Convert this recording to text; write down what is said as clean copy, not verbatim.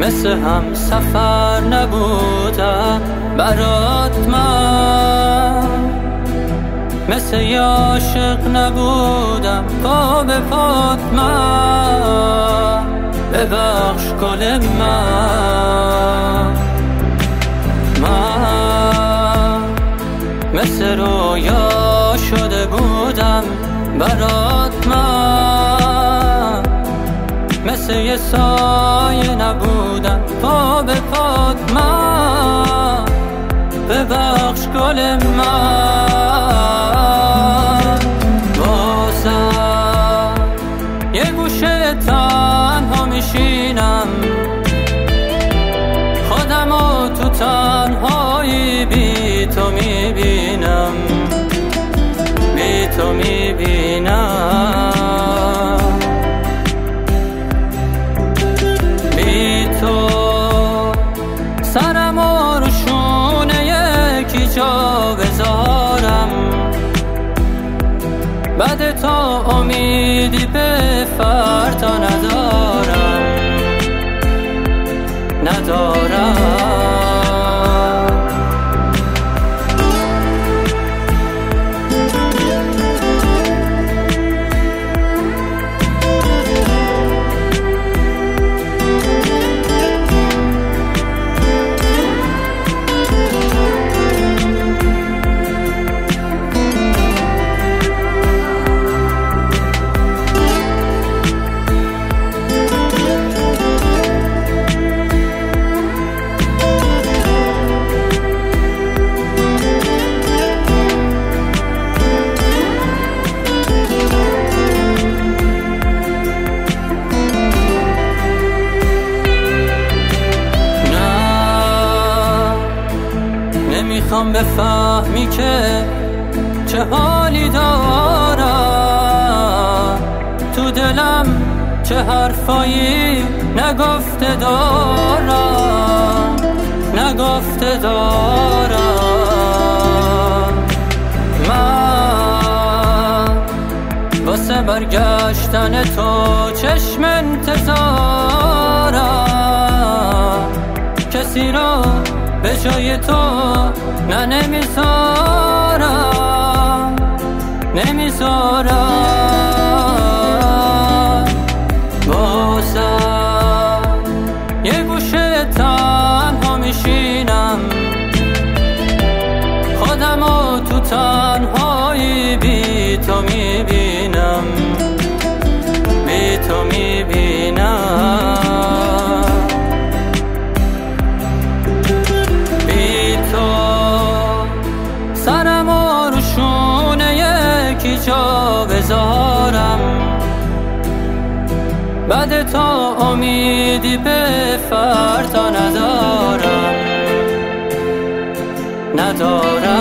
مثل هم سفر نبودم برات من، مثل یه عاشق نبودم پا به پات من. ببخش گل من مثل رویا شده بودم برات من، مثل یه سایه نبودم پا به پات من. ببخش گل من بازم یه گوشه تنها میشینم، خودمو تو تنهایی بی تو میبینم، بی تو میبینم، بی تو سرمو رو شونه یکی جا بذارم. بعد تا امیدی به فردا ندارم. میخوام بفهمی که چه حالی دارم، تو دلم چه حرفایی نگفته دارم، نگفته دارم. من واسه برگشتن تو چشم انتظارم، کسی رو به جای تو نه نمیذارم، نمیذارم. بازم یه گوشه تنها میشینم، خودمو تو تنهایی بی تو میبینم، بی تو میبینم، سرمو رو شونه یکی جا بذارم. بعد تا امیدی به فردا ندارم.